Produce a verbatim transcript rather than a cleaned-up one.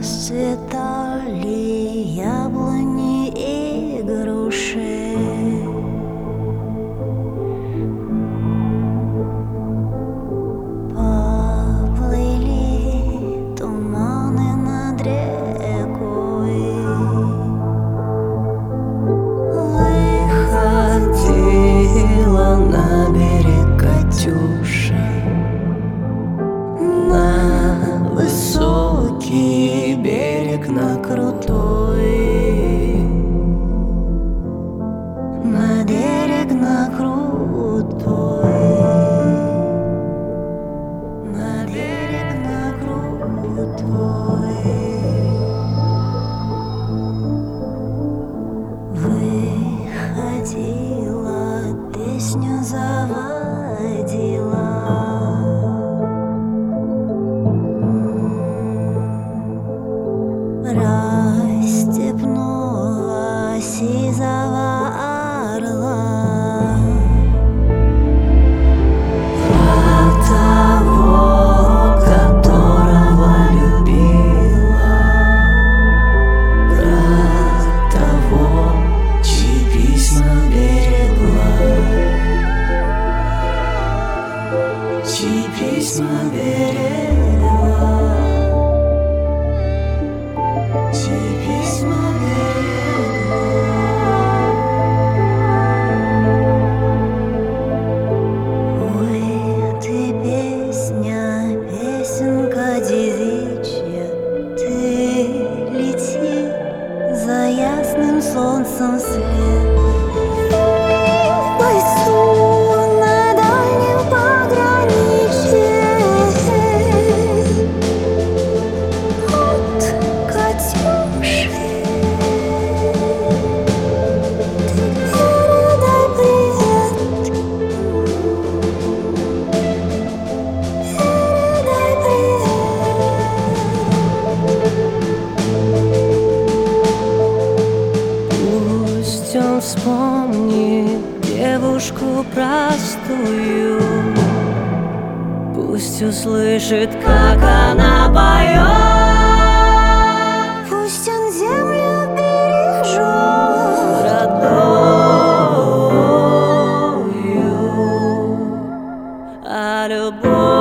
Расцветали яблони и груши, поплыли туманы над рекой. Выходила на берег Катюша, на высокий берег, на крутой, на берег, на крутой, на берег, на крутой. Выходила, песню заводила. Расстепнула сизого орла. Про того, которого любила, про того, чьи письма берегла, чьи письма берегла. Ой, ты песня, песенка девичья, ты лети за ясным солнцем вслед. В лесу на дальнем пограничье от Катюши ты передай привет, передай привет. Пусть он вспомнит девушку простую, пусть услышит, как она поет. Пусть он землю бережет родную, а любовь